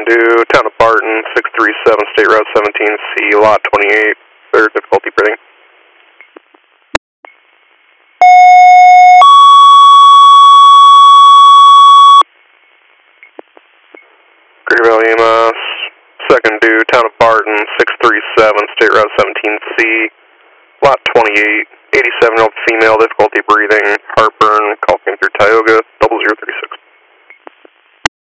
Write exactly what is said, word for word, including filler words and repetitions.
Second due, Town of Barton, six three seven, State Route seventeen C, Lot twenty-eight, third difficulty breathing. Greater Valley E M S, second due, Town of Barton, six three seven, State Route seventeen C, Lot twenty-eight, eighty-seven year old female, difficulty breathing, heartburn, call came through Tioga, double zero thirty-six.